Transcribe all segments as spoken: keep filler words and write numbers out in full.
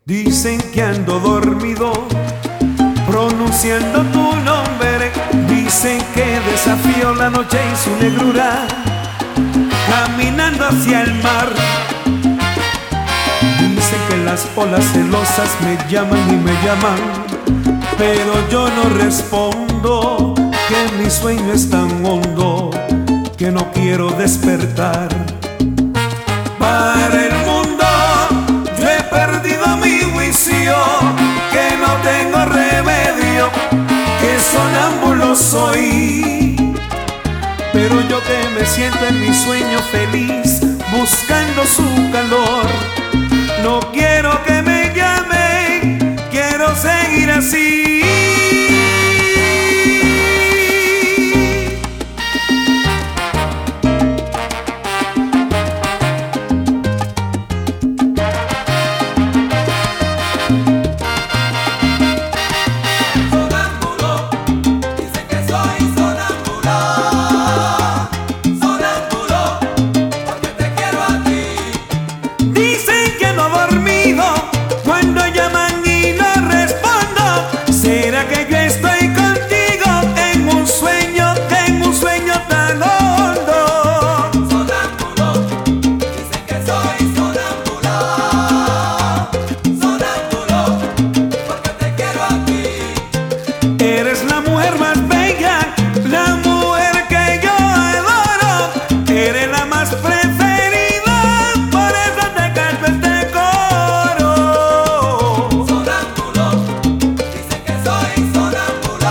Dicen que ando dormido pronunciando tu nombre. Dicen que desafío la noche y su negrura caminando hacia el mar. Dicen que las olas celosas me llaman y me llaman, pero yo no respondo, que mi sueño es tan hondo que no quiero despertar. Para el mundo yo he perdido mi juicio, que no tengo remedio, que sonámbulo soy. Pero yo que me siento en mi sueño feliz, buscando su calor, no quiero que me llamen, quiero seguir así. Eres la mujer más bella, la mujer que yo adoro. Eres la más preferida, por eso te canto este coro. Sonámbulo, dicen que soy sonámbulo.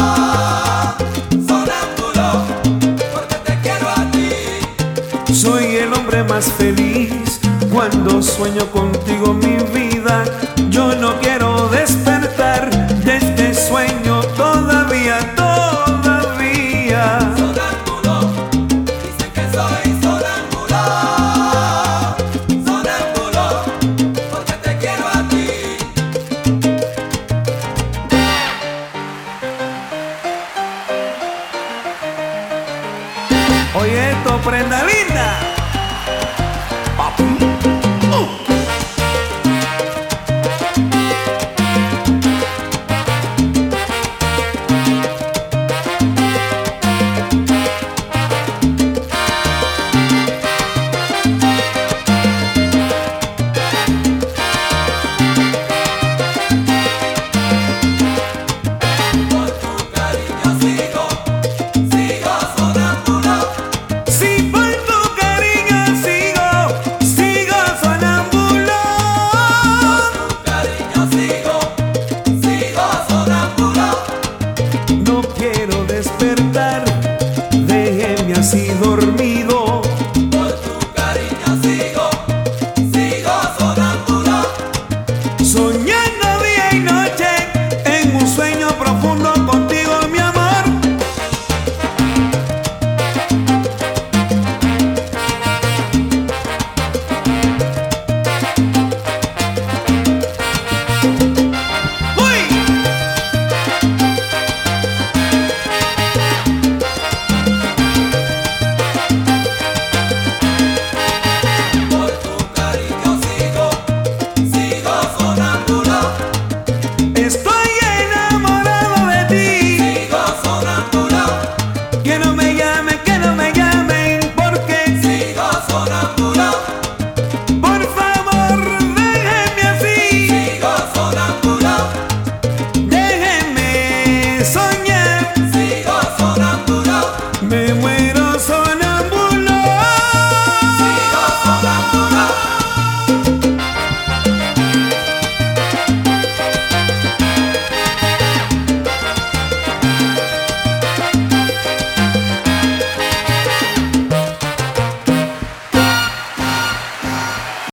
Sonámbulo, porque te quiero a ti. Soy el hombre más feliz cuando sueño con